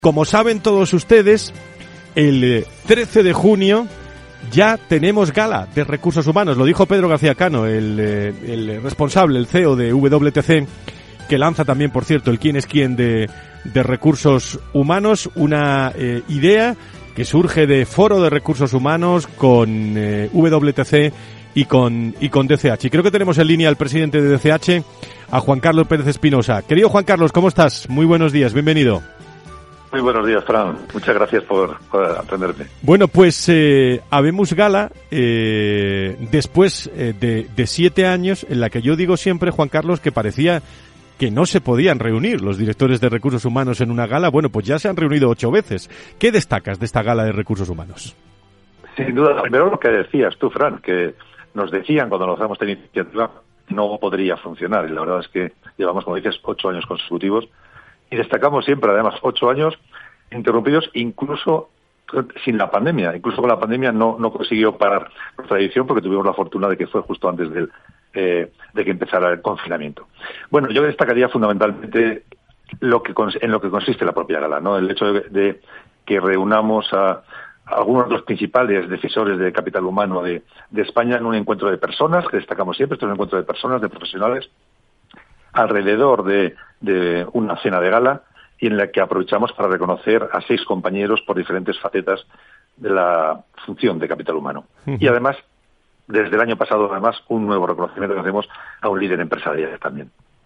Como saben todos ustedes, el 13 de junio ya tenemos gala de recursos humanos. Lo dijo Pedro García Cano, el responsable, el CEO de WTC, que lanza también, por cierto, el quién es quién de recursos humanos. Una idea que surge de Foro de Recursos Humanos con WTC y con DCH. Y creo que tenemos en línea al presidente de DCH, a Juan Carlos Pérez Espinosa. Querido Juan Carlos, ¿cómo estás? Muy buenos días, bienvenido. Muy buenos días, Fran. Muchas gracias por atenderme. Bueno, pues habemos gala después de 7 años en la que yo digo siempre, Juan Carlos, que parecía que no se podían reunir los directores de recursos humanos en una gala. Bueno, pues ya se han reunido 8 veces. ¿Qué destacas de esta gala de recursos humanos? Sin duda, primero lo que decías tú, Fran, que nos decían cuando lanzamos esta iniciativa no podría funcionar. Y la verdad es que llevamos, como dices, 8 años consecutivos. Y destacamos siempre, además, 8 años interrumpidos, incluso sin la pandemia. Incluso con la pandemia no consiguió parar nuestra edición porque tuvimos la fortuna de que fue justo antes de que empezara el confinamiento. Bueno, yo destacaría fundamentalmente en lo que consiste la propia gala, ¿no? El hecho de que reunamos a algunos de los principales decisores de capital humano de España en un encuentro de personas, que destacamos siempre, esto es un encuentro de personas, de profesionales, alrededor de una cena de gala y en la que aprovechamos para reconocer a 6 compañeros por diferentes facetas de la función de capital humano. Y además, desde el año pasado, un nuevo reconocimiento que hacemos a un líder empresarial también.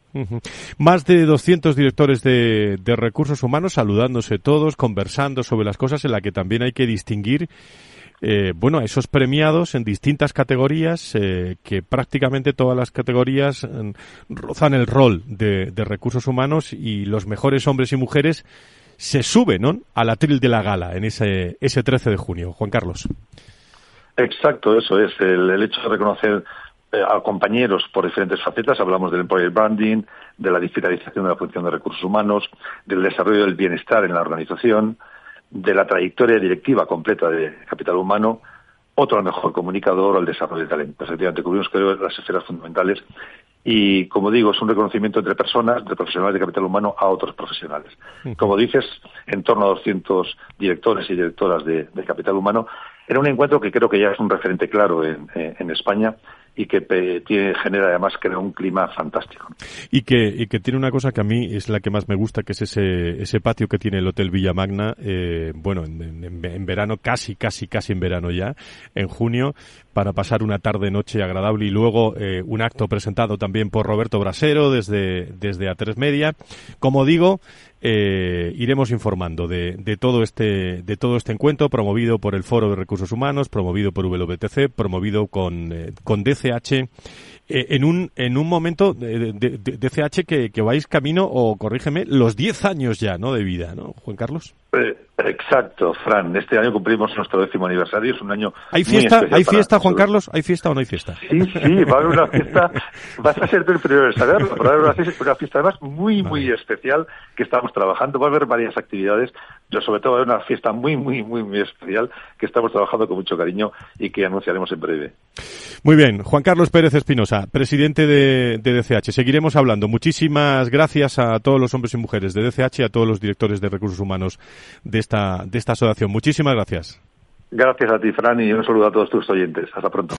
Más de 200 directores de recursos humanos saludándose todos, conversando sobre las cosas en las que también hay que distinguir a esos premiados en distintas categorías, que prácticamente todas las categorías rozan el rol de recursos humanos y los mejores hombres y mujeres se suben, ¿no?, al atril de la gala en ese 13 de junio. Juan Carlos. Exacto, eso es. El hecho de reconocer a compañeros por diferentes facetas. Hablamos del employer branding, de la digitalización de la función de recursos humanos, del desarrollo del bienestar en la organización, de la trayectoria directiva completa de capital humano, otro al mejor comunicador o al desarrollo de talento. Efectivamente, cubrimos, creo, las esferas fundamentales y, como digo, es un reconocimiento entre personas, de profesionales de capital humano a otros profesionales. Como dices, en torno a 200 directores y directoras de capital humano. Era un encuentro que creo que ya es un referente claro en España y que genera además un clima fantástico. Y que tiene una cosa que a mí es la que más me gusta, que es ese patio que tiene el Hotel Villamagna, en verano, casi en verano ya, en junio, para pasar una tarde-noche agradable y luego un acto presentado también por Roberto Brasero desde A3 Media. Como digo, iremos informando de todo este encuentro promovido por el Foro de Recursos Humanos, promovido por WTC, promovido con DCH, en un momento de DCH que vais camino, o corrígeme, los 10 años ya, ¿no?, de vida, ¿no, Juan Carlos? Exacto, Fran. Este año cumplimos nuestro 10º aniversario. Es un año ¿Hay fiesta? ¿Hay fiesta, Juan Carlos? ¿Hay fiesta o no hay fiesta? Sí, va a haber una fiesta. Vas a ser tú el primero en saberlo, pero va a haber una fiesta además muy especial que estamos trabajando. Va a haber varias actividades, pero sobre todo va a haber una fiesta muy especial que estamos trabajando con mucho cariño y que anunciaremos en breve. Muy bien. Juan Carlos Pérez Espinosa, presidente de DCH. Seguiremos hablando. Muchísimas gracias a todos los hombres y mujeres de DCH y a todos los directores de recursos humanos de esta asociación. Muchísimas gracias. Gracias a ti, Fran, y un saludo a todos tus oyentes. Hasta pronto.